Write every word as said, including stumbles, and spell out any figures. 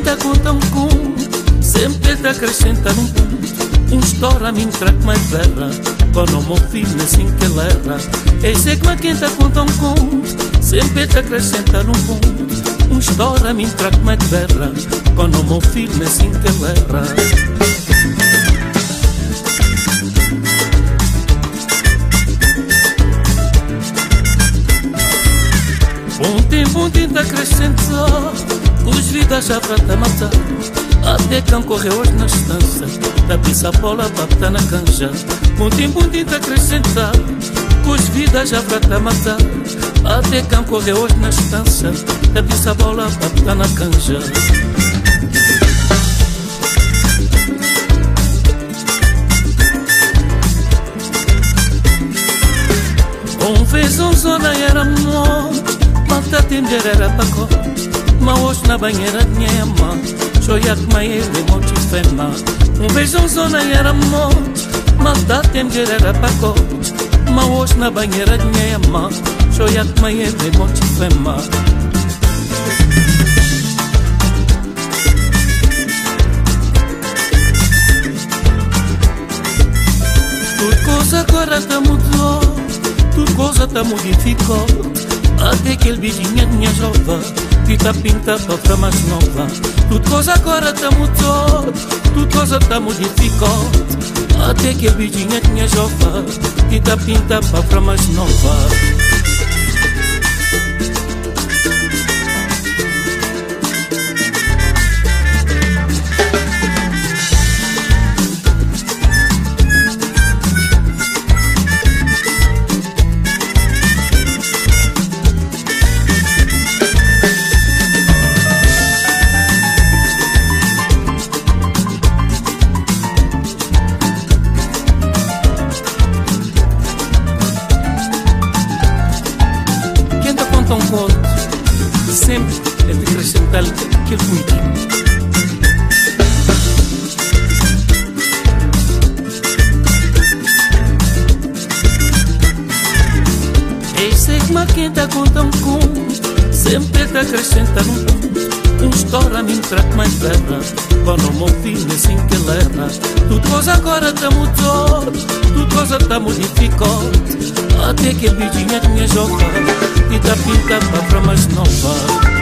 tá conta um com, sempre tá acrescenta num ponto. Um estoura me track mais terra, quando meu filho assim que ele erra. Esse que quem tá conta um com, sempre tá acrescenta num ponto. Um estoura me track mais terra, quando meu filho assim que ele erra. Um tempo, um tempo acrescentar, os vidas já pra te matar. Até quem correu hoje na estância, da pisa bola pra tá na canja. Um tempo, um tempo acrescentar, os vidas já pra te matar. Até quem correu hoje na estância, da pisa bola pra tá na canja. Um vez um zona era morto, mas atender era pacote. Mas hoje na banheira tinha mãe, joia que mãe ele morte fema. Um beijão zona era morte, mas atender era pacote. Mas hoje na banheira tinha mãe, joia que mãe ele morte fema. Tudo coisa agora tá mudou, tudo coisa tá modificou. Até aquele beijinho tinha jovem, que tá pinta pra pra mais nova. Tudo coisa agora tá mudou, tudo coisa tá modificou. Até aquele beijinho tinha jovem, que tá pinta pra pra mais nova. Um conto, sempre é de acrescentar aquele pontinho. Esse é que quem tá contando com, sempre te acrescenta num ponto. Um estoura me track mais terra, quando meu filho assim que ele erra. Tudo coisa agora tá mudou, tudo coisa tá modificou. Até que a beijinha tinha jogado, e tá pinta pra mais nova.